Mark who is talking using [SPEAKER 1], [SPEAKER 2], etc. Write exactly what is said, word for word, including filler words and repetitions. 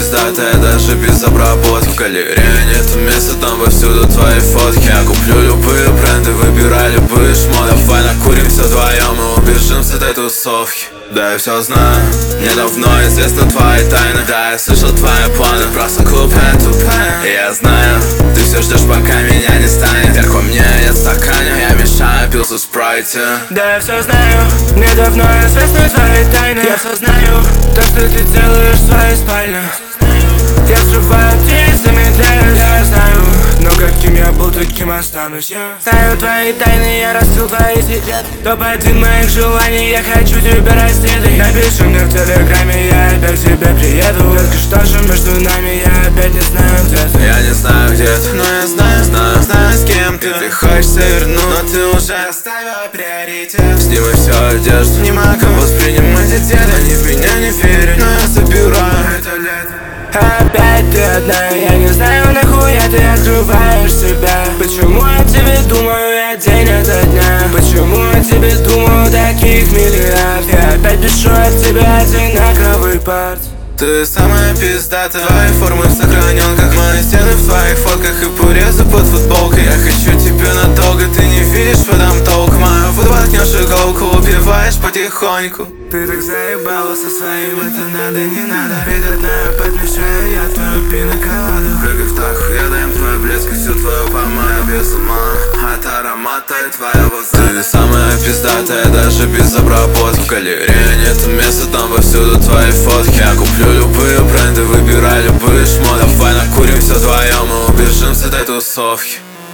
[SPEAKER 1] пиздатая даже без обработки. В галерее нет места, там повсюду твои фотки. Я куплю любые бренды, выбирай любые шмотки. Давай накуримся вдвоем и убежим с этой тусовки. Да, я все знаю, мне давно известны твои тайны. Да, я слышал твои планы, ты просто глупая, тупая. И я знаю, ты все ждешь, пока меня не станет. Как во мне нет стакана, я мешаю, пился в спрайте.
[SPEAKER 2] Да, я все знаю, мне давно известны твои тайны. Я все знаю, то, что ты делаешь в своей спальне. Я срываю птиц, замедляюсь, я знаю. Но каким я был, таким останусь я. Знаю твои тайны, я раскрыл твои секреты. Топ один моих желаний, я хочу тебя расследовать. Напиши мне в телеграме, я опять к тебе приеду. Детка, что же между нами, я опять не знаю, где ты.
[SPEAKER 1] Я не знаю, где ты, но я знаю, знаю, знаю, с кем ты. Ты хочешь вернуть, но ты уже оставила приоритет. Снимай всю одежду, не могу воспринимать детей. Они в меня не верят, но я забираю это лето.
[SPEAKER 2] Опять ты одна, я не знаю, нахуя ты открываешь себя. Почему я тебе думаю, я день ото дня. Почему я тебе думаю, таких миллиард. Я опять пишу от тебя одинаковый парт.
[SPEAKER 1] Ты самая пиздатая, твои формы сохранен, как мои стены в твоих фотках и порезы под футболкой. Я хочу тебя надолго, ты не видишь в этом толк. Мою воткнешь иголку, убиваешь потихоньку.
[SPEAKER 2] Ты так заебала со своим, это надо, не надо. Ведь одна подмешаю я твою пиноколаду.
[SPEAKER 1] Прыгай в таху, я даем твой блеск и всю твою помаду. Без ума от аромата и твоего запаха. Ты самая пиздатая даже без обработки. В галерее нет места, там повсюду твои фотки. Я куплю любые бренды, выбирай любые шмотки. Давай накуримся вдвоем и убежим с этой тусовки.